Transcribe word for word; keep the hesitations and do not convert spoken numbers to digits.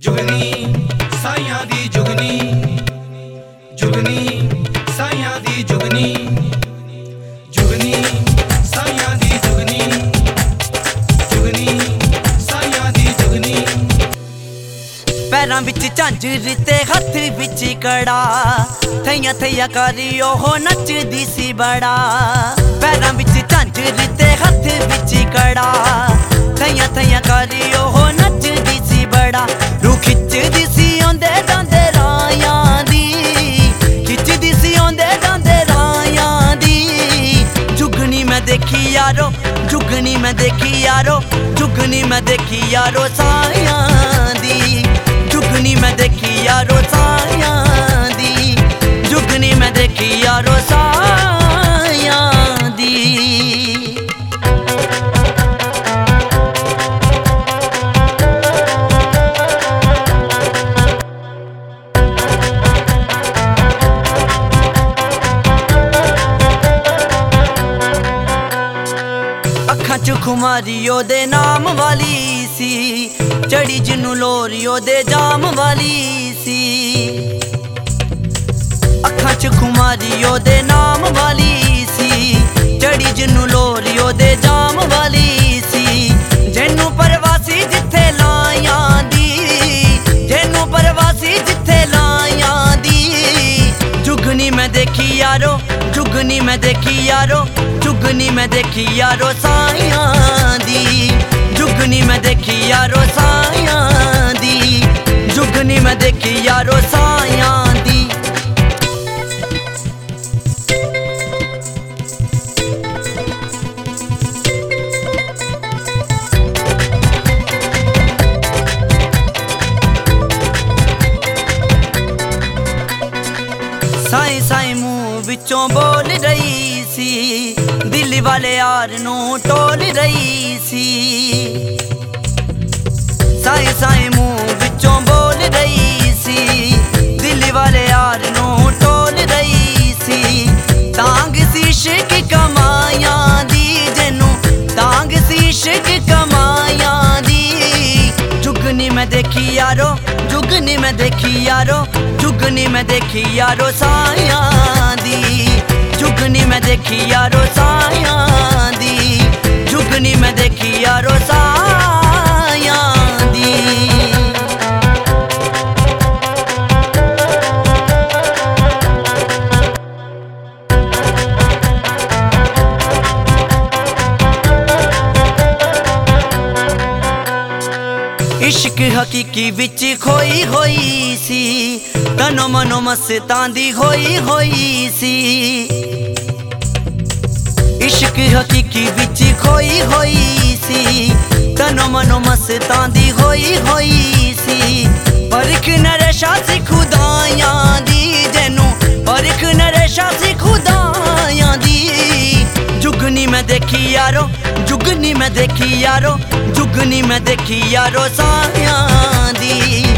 जुगनी साइयां दी जुगनी जुगनी साइयां दी जुगनी जुगनी साइयां दी जुगनी जुगनी साइयां दी जुगनी। पैरां विच झांझर ते हथ विच कड़ा थैया थैया करी ओह नचदी सी बड़ा। पैरां विच झांझर ते हथ विच कड़ा थैया थैया करी ओह नचदी सी बड़ा। रू खिचदी सी ओंदे दांदे रायां दी खिचदी सी ओंदे दांदे रायां दी। जुगनी मैं देखी यारो जुगनी मैं देखी यारो जुगनी मैं देखी यारो सायां दी। जुगनी मैं देखी यारो सायां दी जुगनी मैं देखी यारो सायां दी। अखां च खुमारी ओदे नाम वाली सी चढ़ी जिन्नू लोरी ओदे जाम वाली सी। अखां च खुमारी ओदे नाम वाली सी चढ़ी जिन्नू लोरी ओदे जाम वाली सी। जिन्नू परवासी जिथे लायां दी जिन्नू परवासी जिथे लायां दी। जुगनी मैं देखी यारो जुगनी मैं देखी यारो जुगनी मैं देखी यारो सायां दी। जुगनी मैं देखी यारो सायां दी जुगनी मैं देखी यारो सायां दी। साई साई मुंह विचों बोल रही सी दिल वाले यार नू टोल रही सी। साई साई मुंह विचों बोल रही सी दिल वाले यार नू टोल रही सी। तांग सी इश्क कमायां दी जिन्नू तांग सी इश्क कमायां दी। जुगनी मैं देखी यारो जुगनी मैं देखी यारो जुगनी मैं देखी यारो सायां दी। जुगनी मैं देखी यारो सायां दी जुगनी मैं देखी यारो सायां दी। इश्क हकीकी विच खोई होई सी तनो मनो मस्तां दी होई होई सी। इश्क हकीकी विच खोई होई सी तनो मनो मस्तां दी होई होई सी। परख नरेशा सी खुदायां दी जैनू परख नरेशा सी खुदायां दी। जुगनी मैं देखी यारो जुगनी मैं देखी यारो जुगनी मैं देखी यारो सायां दी।